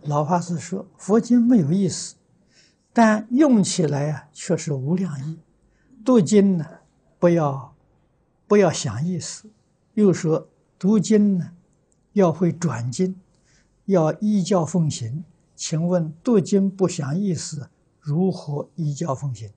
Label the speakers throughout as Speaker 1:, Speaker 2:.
Speaker 1: 老法师说，佛经没有意思，但用起来啊却是无量义。读经呢，不要想意思。又说读经呢，要会转经，要依教奉行。请问读经不想意思，如何依教奉行？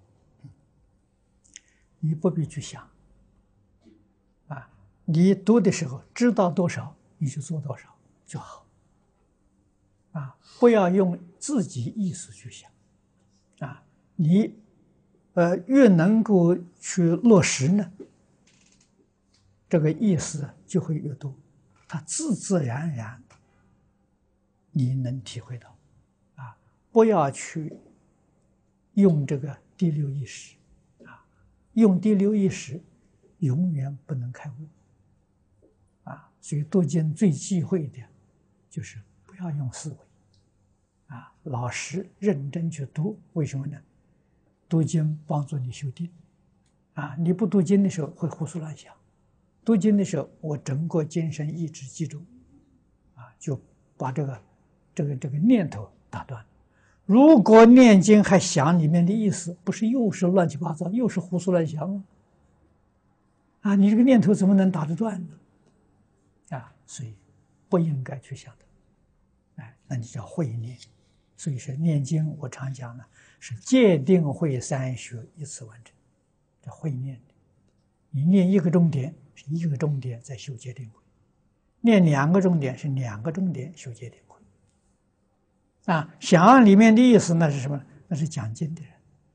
Speaker 1: 你不必去想啊，你读的时候知道多少，你就做多少就好啊，不要用自己意识去想啊。你越能够去落实呢，这个意思就会越多，它自自然然你能体会到啊。不要去用这个第六意识啊，用第六意识永远不能开悟啊。所以读经最忌讳的就是不要用思维啊，老实认真去读。为什么呢？读经帮助你修定啊，你不读经的时候会胡思乱想，读经的时候我整个精神意志集中啊，就把这个念头打断。如果念经还想里面的意思，不是又是乱七八糟，又是胡思乱想吗？啊，你这个念头怎么能打得断呢？啊，所以不应该去想的。哎，那你叫慧念。所以说念经，我常讲呢，是戒定慧三学一次完成，这慧念的。你念一个钟点是一个钟点在修戒定慧，念两个钟点是两个钟点修戒定慧。啊，想里面的意思那是什么？那是讲经的人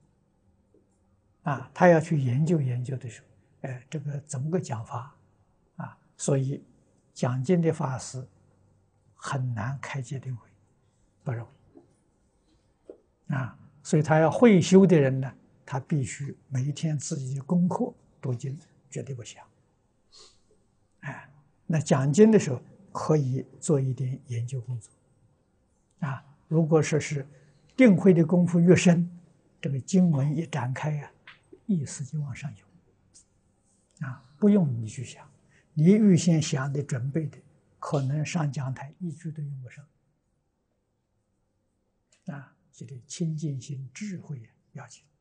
Speaker 1: 啊，他要去研究的时候，这个怎么个讲法啊？所以讲经的法师很难开戒定慧，不容易啊。所以他要会修的人呢，他必须每一天自己功课读经，绝对不想。哎，那讲经的时候可以做一点研究工作啊。如果说是定慧的功夫越深，这个经文一展开啊，意思就往上有啊，不用你去想，你预先想的准备的，可能上讲台一句都用不上啊。这个清净心、智慧要紧。